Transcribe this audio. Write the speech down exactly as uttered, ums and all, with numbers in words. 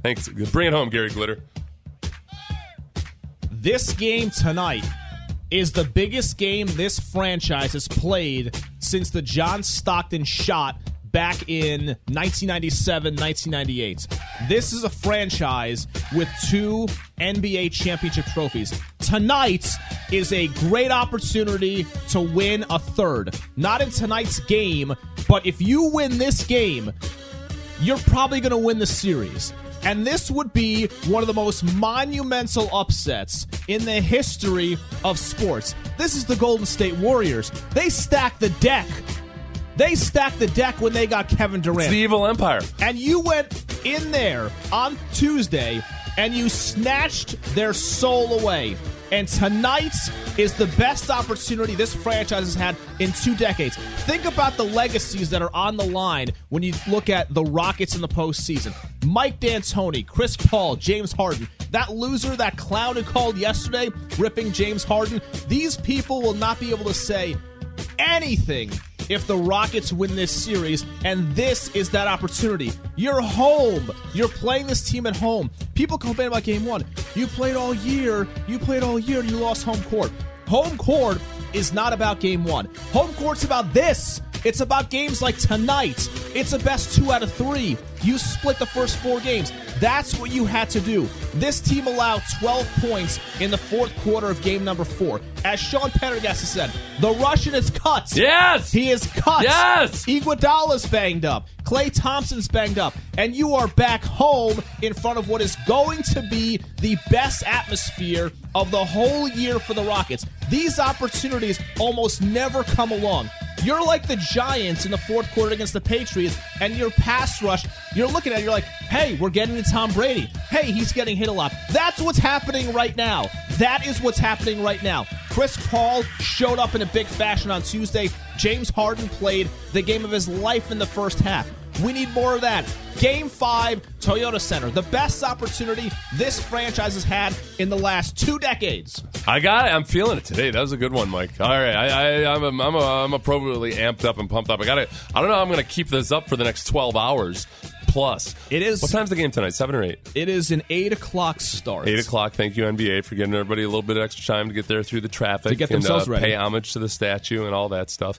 Thanks. Bring it home, Gary Glitter. This game tonight is the biggest game this franchise has played since the John Stockton shot back in nineteen ninety-seven, nineteen ninety-eight. This is a franchise with two N B A championship trophies. Tonight is a great opportunity to win a third. Not in tonight's game, but if you win this game, you're probably going to win the series. And this would be one of the most monumental upsets in the history of sports. This is the Golden State Warriors. They stacked the deck. They stacked the deck when they got Kevin Durant. It's the evil empire. And you went in there on Tuesday and you snatched their soul away. And tonight is the best opportunity this franchise has had in two decades. Think about the legacies that are on the line when you look at the Rockets in the postseason. Mike D'Antoni, Chris Paul, James Harden. That loser, that clown who called yesterday, ripping James Harden. These people will not be able to say anything if the Rockets win this series, and this is that opportunity. You're home. You're playing this team at home. People complain about game one. You played all year. You played all year and you lost home court. Home court is not about game one. Home court's about this. It's about games like tonight. It's a best two out of three. You split the first four games. That's what you had to do. This team allowed twelve points in the fourth quarter of game number four. As Sean Pendergast has said, the Russian is cut. Yes! He is cut. Yes! Iguodala's banged up. Klay Thompson's banged up. And you are back home in front of what is going to be the best atmosphere of the whole year for the Rockets. These opportunities almost never come along. You're like the Giants in the fourth quarter against the Patriots, and your pass rush, you're looking at it, you're like, hey, we're getting to Tom Brady. Hey, he's getting hit a lot. That's what's happening right now. That is what's happening right now. Chris Paul showed up in a big fashion on Tuesday. James Harden played the game of his life in the first half. We need more of that. Game five, Toyota Center. The best opportunity this franchise has had in the last two decades. I got it. I'm feeling it today. That was a good one, Mike. All right. I, I, I'm, a, I'm, a, I'm appropriately amped up and pumped up. I got it. I don't know how I'm going to keep this up for the next twelve hours plus. It is. What time's the game tonight? Seven or eight? It is an eight o'clock start. Eight o'clock. Thank you, N B A, for giving everybody a little bit of extra time to get there through the traffic to get and themselves uh, ready. Pay homage to the statue and all that stuff.